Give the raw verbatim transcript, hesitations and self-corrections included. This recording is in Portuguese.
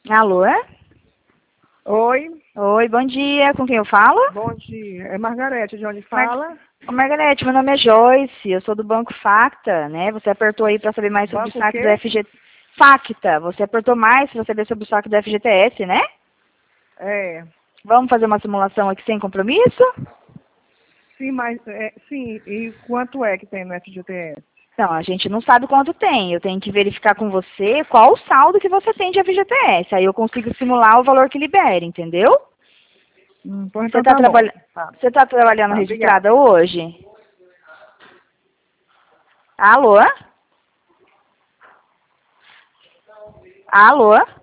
Alô? Oi. Oi, bom dia. Com quem eu falo? Bom dia. É Margarete, de onde fala? Mar... Ô, Margarete, meu nome é Joyce, eu sou do Banco Facta, né? Você apertou aí para saber mais sobre Banco o o saque do quê? F G... Facta, você apertou mais para saber sobre o saque do F G T S, né? É. Vamos fazer uma simulação aqui sem compromisso? Sim, mas é, sim, e quanto é que tem no F G T S? Não, a gente não sabe quanto tem. Eu tenho que verificar com você qual o saldo que você tem de F G T S. Aí eu consigo simular o valor que libere, entendeu? Hum, então, Você então está tá bom. trabalha... Tá, Você tá trabalhando tá, registrada obrigada. hoje? Alô? Alô?